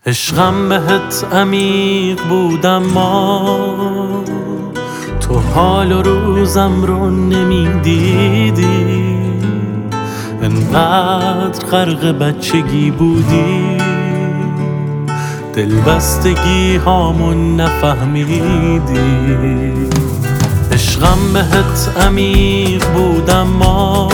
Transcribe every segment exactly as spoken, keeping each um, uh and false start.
عشقم بهت عمیق بود اما تو حال و روزم رو نمیدیدی، انقدر غرق بچگی بودی دلبستگی هامون نفهمیدی. عشقم بهت عمیق بود اما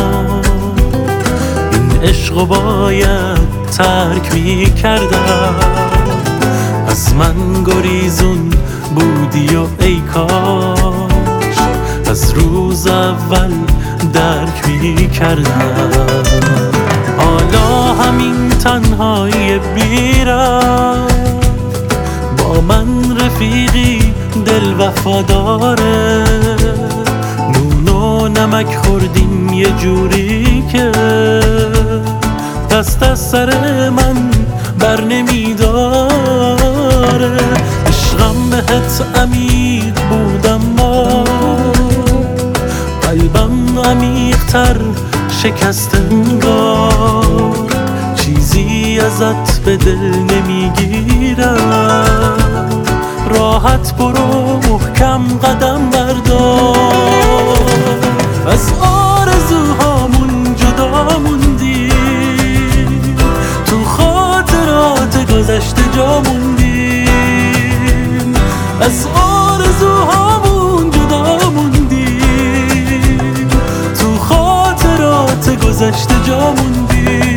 این عشقو باید ترک می کردم، از من گریزون بودی و ای کاش از روز اول درک می کردم. حالا همین تنهایی بیرم با من رفیقی دل وفاداره، نون و نمک خوردیم یه جوری که دست از سر من بر نمیداره. عشقم بهت عمیق بود اما قلبم عمیق‌تر شکست انگار، چیزی ازت به دل نمیگیرم، راحت برو محکم قدم بردار. از آرزوهامون جدا موندیم، تو خاطرات گذشته جا موندیم، از آرزوهامون جدا موندیم، تو خاطرات گذشته جا موندیم.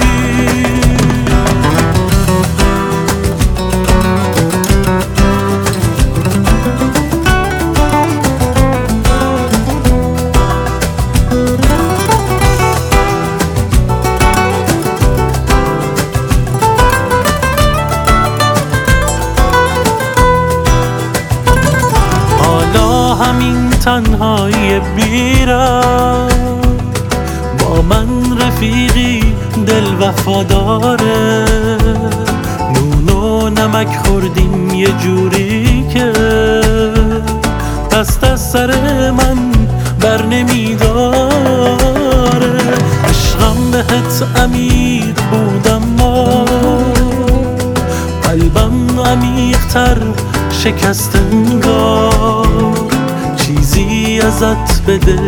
همین تنهایی بیرم با من رفیقی دل وفاداره، نون و نمک خوردیم یه جوری که دست از سر من بر نمیداره. عشقم بهت عمیق بود اما قلبم عمیق‌تر شکست انگار، چیزی ازت به دل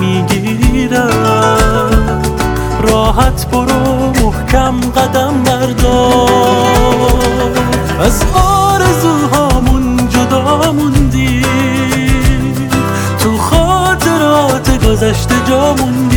نمیگیرم، راحت برو محکم قدم بردار. از آرزوهامون جدا موندیم، تو خاطرات گذشته جا موندیم،